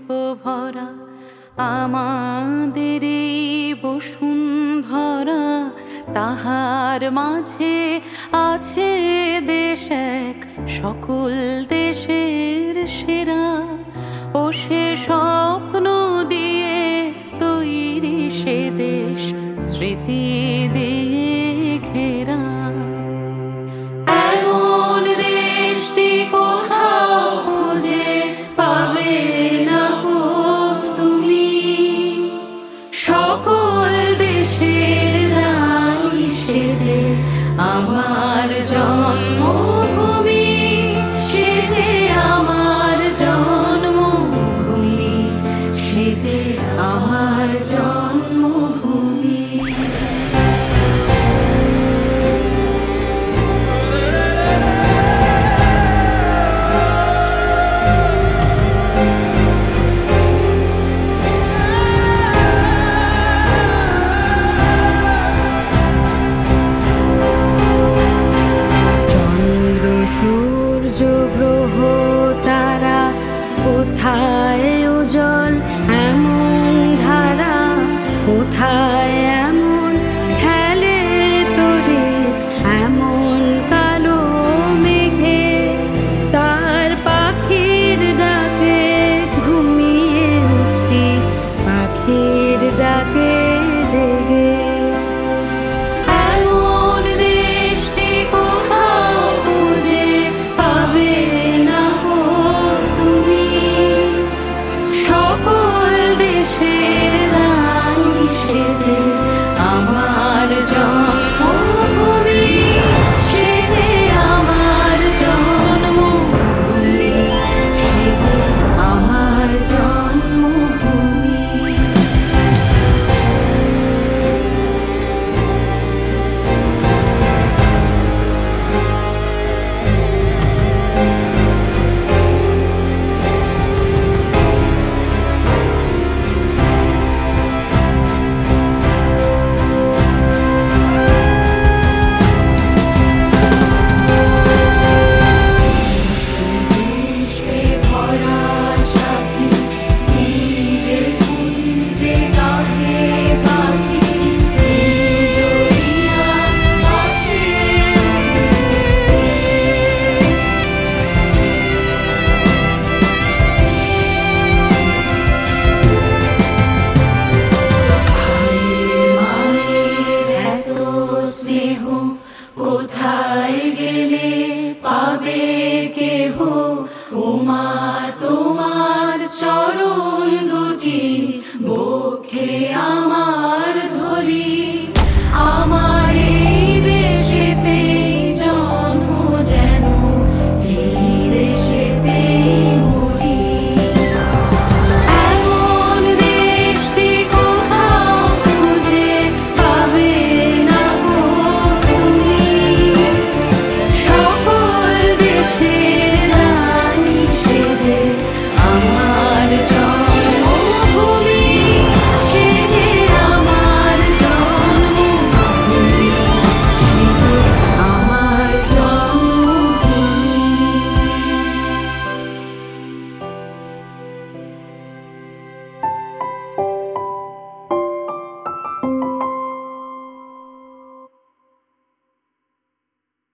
ভরা আমাদের এই বসুন্ধরা, তাহার মাঝে আছে দেশ এক সকল দেশের সেরা। ও সে স্বপ্ন দিয়ে তৈরি সে দেশ স্মৃতি দিয়ে ঘেরা। এমন দেশটি কোথাও খুঁজে পাবে না গো তুমি, সকল দেশের রানী সে যে আমার জন্মভূমি, সে যে আমার জন্মভূমি, সে যে আমার জন্মভূমি। কোথায় উজ্জ্বল এমন ধারা, কোথায় এমন খেলে তড়িৎ এমন কালো মেঘে, তার পাখির ডাকে ঘুমিয়ে উঠি, পাখির ডাকে জেগে। এমন দেশটি কোথাও খুঁজে পাবে না গো তুমি, সকল দেশের রানী সে যে আমার জন্মভূমি, সে যে আমার জন্মভূমি, সে যে আমার জন্মভূমি। কোথায় গেলে পাবে কেহ ওমা তোমার চরণ দুটি বক্ষে